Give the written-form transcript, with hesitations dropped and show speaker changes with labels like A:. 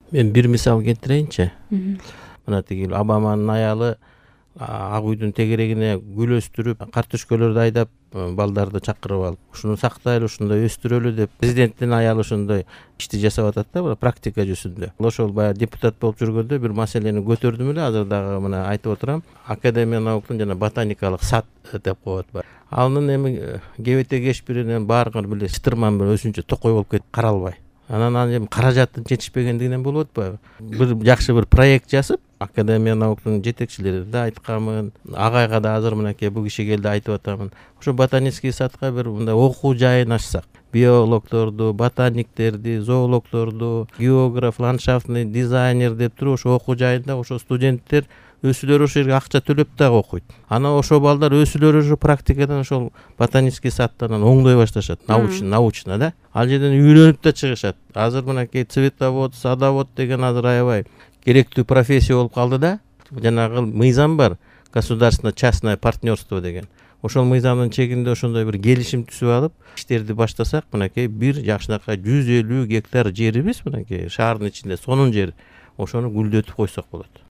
A: Мен бир мисал келтирейинчи. Мына тиги Обаманын аялы ак үйдүн тегерегине гүл өстүрүп, картошкаларды айдап, балдарды чакырып алып, ушуну сактайлы, ушундай өстүрөлү деп президенттин аялы ошондой ишти жасап атат да, практика жүзүндө. Ошол баягы депутат болуп жүргөндө бир маселени көтөрдүм эле, азыр дагы мына айтып отурам. Академия науктун жана ботаникалык сад деп коет бар. Анын эми кебете кеш биринен баарыңар биле чытырман бир өзүнчө токой болуп кетип каралбай. Анан эми каражаттын жетишпегендигинен болуп атпайбы? Бир жакшы бир проект жасап, Академия науктун жетекчилерине да айтканмын, агайга да азыр мынакей бул киши келди айтып атамын. Ошо ботанический садка бир мындай окуу жайын ачсак, биологдорду, ботаниктерди, зоологдорду, географ, ландшафтный дизайнер деп туруп ошо окуу жайында ошо студенттер өсүлөр ошол жерге акча төлөп дагы окуйт. Анан ошо балдар өсүлөр ошо практикадан ошол ботанический садтан оңдой башташат, научно да. Ал жерден үйрөнүп да чыгышат. Азыр мынакей цветовод, садовод деген азыр аябай керектүү профессия болуп калды да. Жанагы мыйзам бар, государственно частное партнерство деген. Ошол мыйзамдын чегинде ошондой бир келишим түзүп алып, иштерди баштасак, мынакей бир жакшынакай 150 гектар жерибиз, мынакей шаардын ичинде сонун жер. Ошону гүлдөтүп койсок болот.